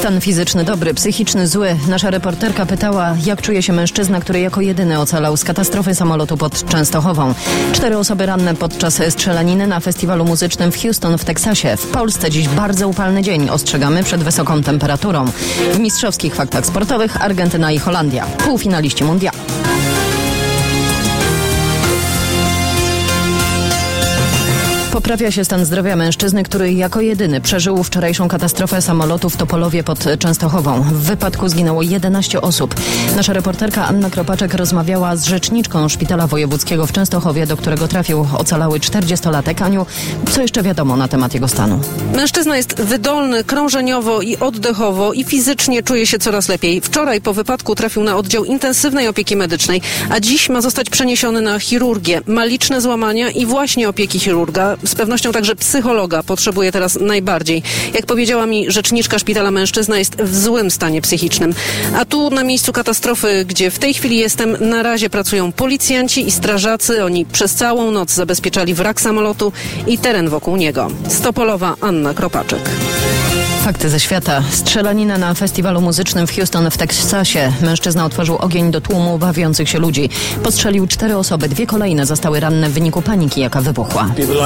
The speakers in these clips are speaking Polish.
Stan fizyczny dobry, psychiczny zły. Nasza reporterka pytała, jak czuje się mężczyzna, który jako jedyny ocalał z katastrofy samolotu pod Częstochową. 4 osoby ranne podczas strzelaniny na festiwalu muzycznym w Houston w Teksasie. W Polsce dziś bardzo upalny dzień. Ostrzegamy przed wysoką temperaturą. W mistrzowskich faktach sportowych Argentyna i Holandia. Półfinaliści mundialu. Poprawia się stan zdrowia mężczyzny, który jako jedyny przeżył wczorajszą katastrofę samolotu w Topolowie pod Częstochową. W wypadku zginęło 11 osób. Nasza reporterka Anna Kropaczek rozmawiała z rzeczniczką Szpitala Wojewódzkiego w Częstochowie, do którego trafił ocalały 40-latek. Aniu, co jeszcze wiadomo na temat jego stanu? Mężczyzna jest wydolny krążeniowo i oddechowo i fizycznie czuje się coraz lepiej. Wczoraj po wypadku trafił na oddział intensywnej opieki medycznej, a dziś ma zostać przeniesiony na chirurgię. Ma liczne złamania i właśnie opieki chirurga, z pewnością także psychologa potrzebuje teraz najbardziej. Jak powiedziała mi rzeczniczka szpitala, mężczyzna jest w złym stanie psychicznym. A tu na miejscu katastrofy, gdzie w tej chwili jestem, na razie pracują policjanci i strażacy. Oni przez całą noc zabezpieczali wrak samolotu i teren wokół niego. Z Topolowa Anna Kropaczek. Fakty ze świata. Strzelanina na festiwalu muzycznym w Houston w Teksasie. Mężczyzna otworzył ogień do tłumu bawiących się ludzi. Postrzelił 4 osoby, 2 kolejne zostały ranne w wyniku paniki, jaka wybuchła.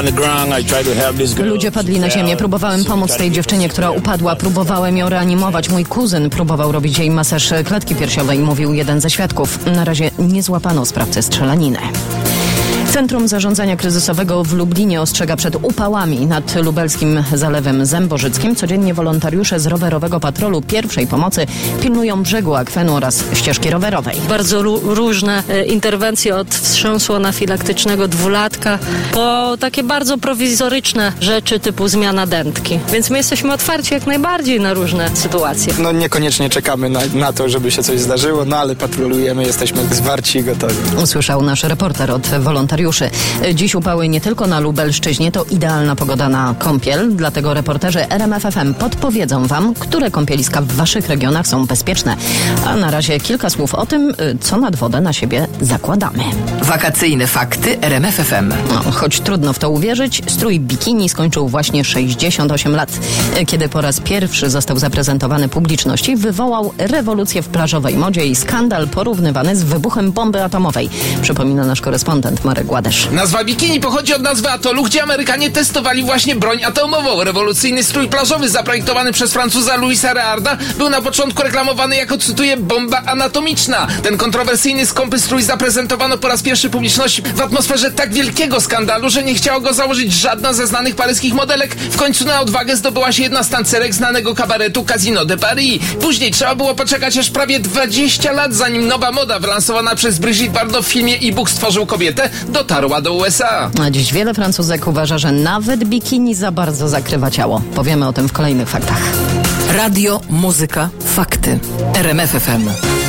Ludzie padli na ziemię. Próbowałem pomóc tej dziewczynie, która upadła. Próbowałem ją reanimować. Mój kuzyn próbował robić jej masaż klatki piersiowej, mówił jeden ze świadków. Na razie nie złapano sprawcy strzelaniny. Centrum Zarządzania Kryzysowego w Lublinie ostrzega przed upałami nad lubelskim Zalewem Zębożyckim. Codziennie wolontariusze z rowerowego patrolu pierwszej pomocy pilnują brzegu akwenu oraz ścieżki rowerowej. Bardzo różne interwencje od wstrząsu anafilaktycznego 2-latka po takie bardzo prowizoryczne rzeczy typu zmiana dętki. Więc my jesteśmy otwarci jak najbardziej na różne sytuacje. No niekoniecznie czekamy na to, żeby się coś zdarzyło, no ale patrolujemy, jesteśmy zwarci i gotowi. Usłyszał nasz reporter od wolontariuszy. Dziś upały nie tylko na Lubelszczyźnie, to idealna pogoda na kąpiel, dlatego reporterzy RMF FM podpowiedzą Wam, które kąpieliska w Waszych regionach są bezpieczne. A na razie kilka słów o tym, co nad wodę na siebie zakładamy. Wakacyjne fakty RMF FM. No, choć trudno w to uwierzyć, strój bikini skończył właśnie 68 lat. Kiedy po raz pierwszy został zaprezentowany publiczności, wywołał rewolucję w plażowej modzie i skandal porównywany z wybuchem bomby atomowej. Przypomina nasz korespondent Marek Ładesz. Nazwa bikini pochodzi od nazwy atolu, gdzie Amerykanie testowali właśnie broń atomową. Rewolucyjny strój plażowy zaprojektowany przez Francuza Louisa Rearda był na początku reklamowany jako, cytuję, bomba anatomiczna. Ten kontrowersyjny, skąpy strój zaprezentowano po raz pierwszy publiczności w atmosferze tak wielkiego skandalu, że nie chciało go założyć żadna ze znanych paryskich modelek. W końcu na odwagę zdobyła się jedna z tancerek znanego kabaretu Casino de Paris. Później trzeba było poczekać aż prawie 20 lat, zanim nowa moda wylansowana przez Brigitte Bardot w filmie I Bóg stworzył kobietę dotarła do USA. A dziś wiele Francuzek uważa, że nawet bikini za bardzo zakrywa ciało. Powiemy o tym w kolejnych faktach. Radio, muzyka, fakty. RMF FM.